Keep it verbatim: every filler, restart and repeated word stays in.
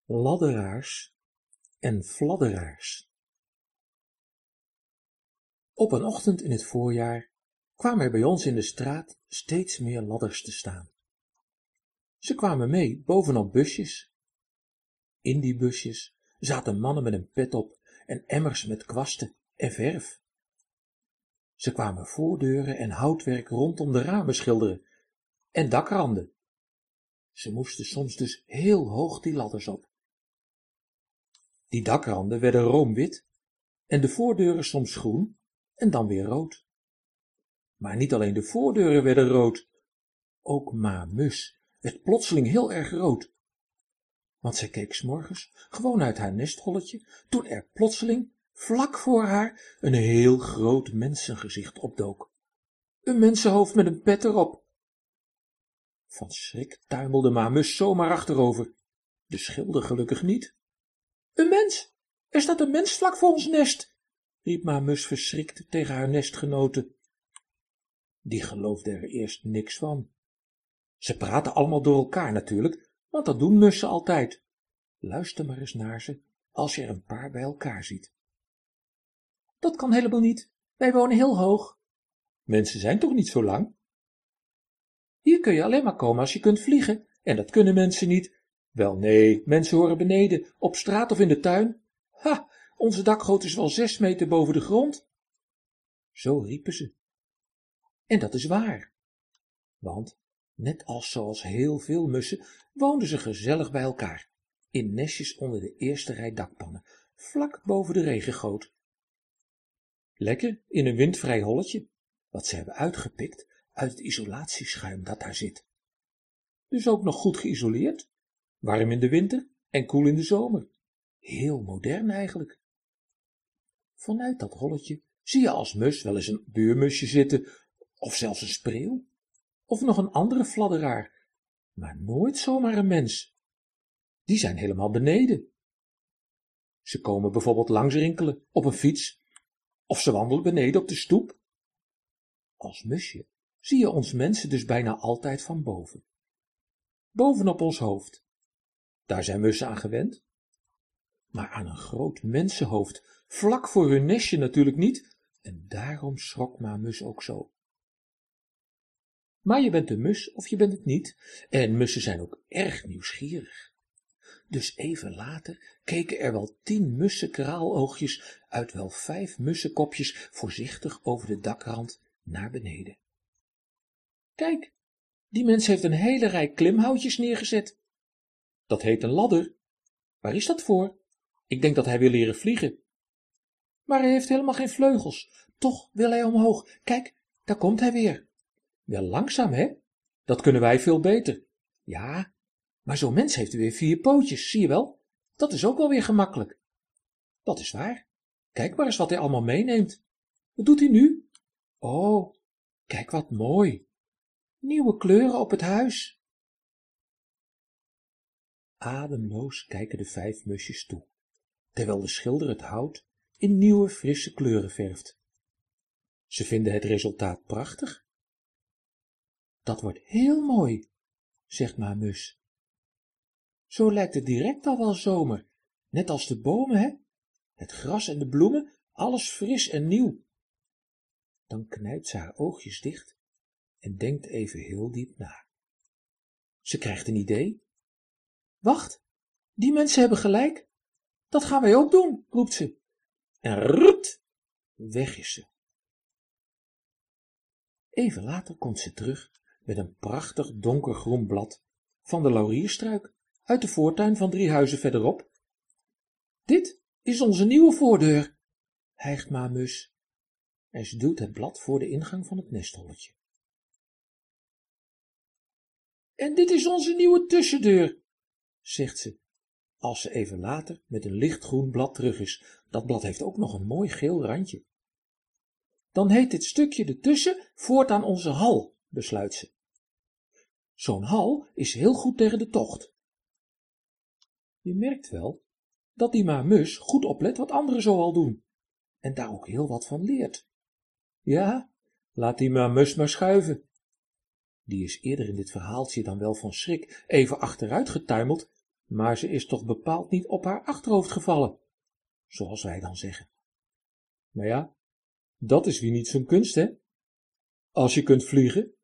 Ladderaars en fladderaars. Op een ochtend in het voorjaar kwamen er bij ons in de straat steeds meer ladders te staan. Ze kwamen mee bovenop busjes. In die busjes zaten mannen met een pet op en emmers met kwasten en verf. Ze kwamen voordeuren en houtwerk rondom de ramen schilderen en dakranden. Ze moesten soms dus heel hoog die ladders op. Die dakranden werden roomwit en de voordeuren soms groen en dan weer rood. Maar niet alleen de voordeuren werden rood, ook Ma Mus werd plotseling heel erg rood. Want zij keek 's morgens gewoon uit haar nestholletje, toen er plotseling, vlak voor haar, een heel groot mensengezicht opdook. Een mensenhoofd met een pet erop. Van schrik tuimelde Ma Mus zomaar achterover, de schilder gelukkig niet. Een mens! Er staat een mens vlak voor ons nest, riep Ma Mus verschrikt tegen haar nestgenoten. Die geloofden er eerst niks van. Ze praten allemaal door elkaar natuurlijk, want dat doen mussen altijd. Luister maar eens naar ze, als je er een paar bij elkaar ziet. Dat kan helemaal niet, wij wonen heel hoog. Mensen zijn toch niet zo lang? Hier kun je alleen maar komen als je kunt vliegen, en dat kunnen mensen niet. Wel nee, mensen horen beneden, op straat of in de tuin. Ha, onze dakgoot is wel zes meter boven de grond. Zo riepen ze. En dat is waar, want net als zoals heel veel mussen woonden ze gezellig bij elkaar, in nestjes onder de eerste rij dakpannen, vlak boven de regengoot. Lekker in een windvrij holletje, wat ze hebben uitgepikt uit het isolatieschuim dat daar zit. Dus ook nog goed geïsoleerd, warm in de winter en koel in de zomer. Heel modern eigenlijk. Vanuit dat holletje zie je als mus wel eens een buurmusje zitten, of zelfs een spreeuw, of nog een andere fladderaar, maar nooit zomaar een mens. Die zijn helemaal beneden. Ze komen bijvoorbeeld langs rinkelen op een fiets, of ze wandelen beneden op de stoep. Als musje zie je ons mensen dus bijna altijd van boven. Bovenop ons hoofd. Daar zijn mussen aan gewend. Maar aan een groot mensenhoofd, vlak voor hun nestje natuurlijk niet, en daarom schrok Ma Mus ook zo. Maar je bent een mus of je bent het niet, en mussen zijn ook erg nieuwsgierig. Dus even later keken er wel tien mussenkraaloogjes uit wel vijf mussenkopjes voorzichtig over de dakrand naar beneden. Kijk, die mens heeft een hele rij klimhoutjes neergezet. Dat heet een ladder. Waar is dat voor? Ik denk dat hij wil leren vliegen. Maar hij heeft helemaal geen vleugels. Toch wil hij omhoog. Kijk, daar komt hij weer. Wel langzaam, hè? Dat kunnen wij veel beter. Ja, maar zo'n mens heeft weer vier pootjes, zie je wel? Dat is ook wel weer gemakkelijk. Dat is waar. Kijk maar eens wat hij allemaal meeneemt. Wat doet hij nu? Oh, kijk wat mooi. Nieuwe kleuren op het huis. Ademloos kijken de vijf musjes toe, terwijl de schilder het hout in nieuwe frisse kleuren verft. Ze vinden het resultaat prachtig. Dat wordt heel mooi, zegt Ma Mus. Zo lijkt het direct al wel zomer, net als de bomen, hè? Het gras en de bloemen, alles fris en nieuw. Dan knijpt ze haar oogjes dicht en denkt even heel diep na. Ze krijgt een idee. Wacht, die mensen hebben gelijk. Dat gaan wij ook doen, roept ze. En rut, weg is ze. Even later komt ze terug met een prachtig donkergroen blad van de laurierstruik uit de voortuin van drie huizen verderop. Dit is onze nieuwe voordeur, hijgt Ma Mus, en ze duwt het blad voor de ingang van het nestholletje. En dit is onze nieuwe tussendeur, zegt ze, als ze even later met een lichtgroen blad terug is. Dat blad heeft ook nog een mooi geel randje. Dan heet dit stukje ertussen voortaan onze hal, besluit ze. Zo'n hal is heel goed tegen de tocht. Je merkt wel dat die Ma Mus goed oplet wat anderen zoal doen, en daar ook heel wat van leert. Ja, laat die Ma Mus maar schuiven. Die is eerder in dit verhaaltje dan wel van schrik even achteruit getuimeld, maar ze is toch bepaald niet op haar achterhoofd gevallen, zoals wij dan zeggen. Maar ja, dat is weer niet zo'n kunst, hè? Als je kunt vliegen,